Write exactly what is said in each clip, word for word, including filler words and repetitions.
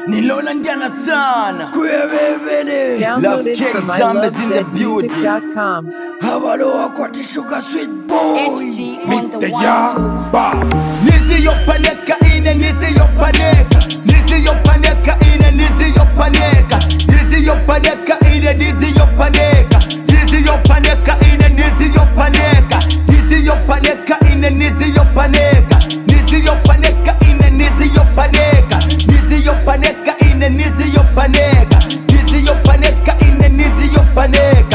Nilola ndiana sana kuyebebele Downloaded from I love zed music dot com. Habalo akwatishuka sweet boys Mister Yaba. Nizi yopaneka ine nizi yopaneka Nizi yopaneka ine nizi yopaneka Nizi yopaneka ine nizi yopaneka Nizi yopaneka ine nizi yopaneka Nizi yopaneka ine nizi yopaneka Nizi yopaneka ine nizi yopaneka Nizi yopaneka ine nizi yopaneka Nizi yopaneka ine nizi yopaneka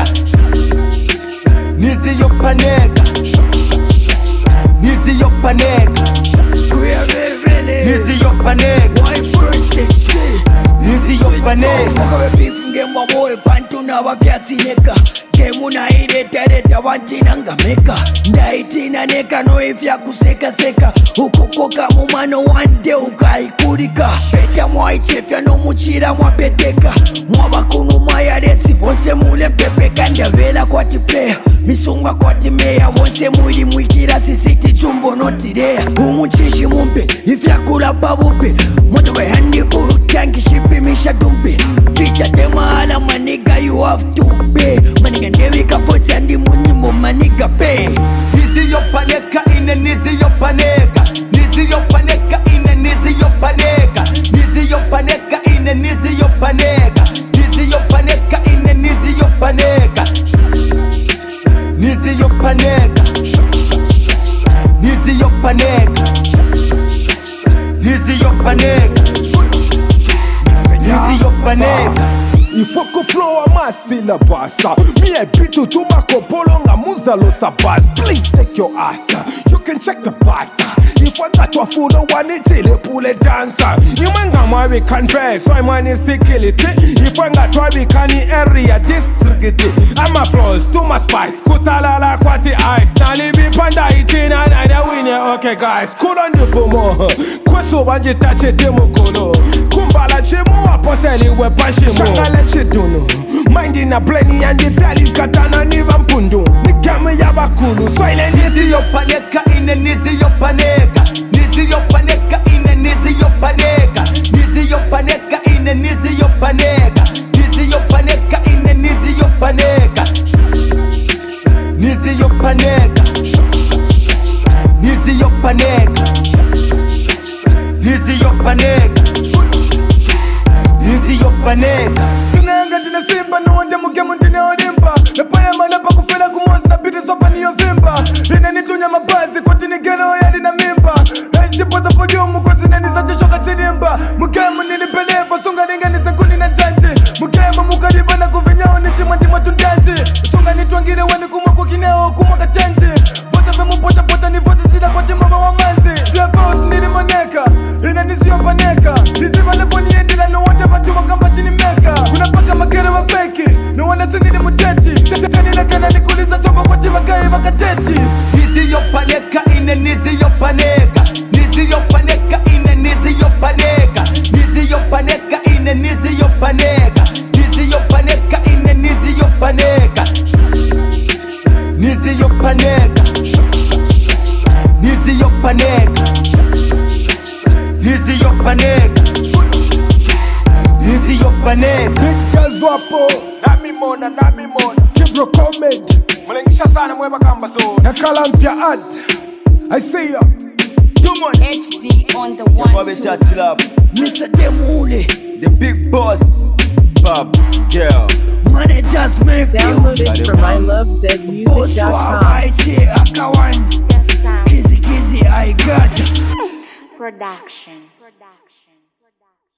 Nizi yopaneka Nizi yopaneka Nizi yopaneka Nizi yopaneka Smoka beef ngemwa boy pantu na wavyatineka Gemu na ireta reta wantina ngameka Ndaitina neka no ifya kuseka seka Ukukoka mumano one day ukaikurika Peta mwaichefya no muchira mwapeteka Mwabakunu mayaresi vonse mule mpepeka Ndavela kwa tiplaya misungwa kwa timeya Vonse mwili mwikira sisiti chumbo notirea Umuchishi mumpe ifya kula babupe Moto we handi uru tanki shipi misha dumpe Ficha tema ala maniga you have to pay Maniga ndewika posi andi munimbo maniga pay Nizi yopaneka ine nizi yopaneka Nizi yopaneka ine nizi yopaneka Nizi yopaneka ine nizi yopaneka Nizi yopaneka ine nizi yopaneka Nizi yopaneka Nizi yopaneka Nizi yopaneka Nizi yopaneka Il faut que flow amasse la basse. Me I beat to to my copolo nga muzalo sa bass. Please take your ass. You can check the pass. If I got to fool no one it's chile pour les dancer. You man gama we can dress. So I'm on insecurity. If I got to be canny area district. I'm a flows to my spice. Kutala la kwati ice. Now live panda eating and I win it. Okay guys, cool on the for more. Kwaso banje tache demo kolo. Kumbala chemo aposeli we pashimo. Chiduno minding a plenty and the valley katana niva mpundu Nikame yabakulu silent Nizi yopaneka ine nizi yopaneka Nizi yopaneka ine nizi yopaneka Nizi yopaneka ine nizi yopaneka Nizi yopaneka ine nizi yopaneka Nizi yopaneka Nizi yopaneka Nizi yopaneka Nizi yopaneka Sinanga tina simba no wande mugemu ndine olimba Napaya manapa kufela kumozi na biti sopa niyo vimba Ine nitunya mabazi kwa tini geno ya dina mimba H D poza podiumu kwa zine nisache shoka chidimba Mugemu nilipelefa sunga ninga nisakuni na janji Mugemu mukariba na kuvinyao nishima ndima tundanji Sunga nituangire wani kumwa kwa kineo kumwa katenji Voza vemu pota pota ni vozi sida kwa timama wa manzi Vya faus nili moneka Ine nisi yopaneka Nisi malepo niendila no wande vati wakamba chini meka Kuna paka makere wa feki No wana sinini muteti Tani lakana nikuliza toba kwa jiva gai wakateti Nizi yopaneka ine nizi yopaneka Nizi yopaneka ine nizi yopaneka Nizi yopaneka ine nizi yopaneka Nizi yopaneka ine nizi yopaneka Nizi yopaneka Nizi yopaneka Nizi yopaneka Nizi yopaneka Niggas wapo Nami mona, nami mona Kibro comment Mwenengisha sana mweba kamba so Nakala mpya ad I see ya H D on the one two. Mister Demule The big boss Bob Girl Managers make Downloaded from I love zed music dot com. Oswaiche akawan Kizi kizi I gotcha Production. Production.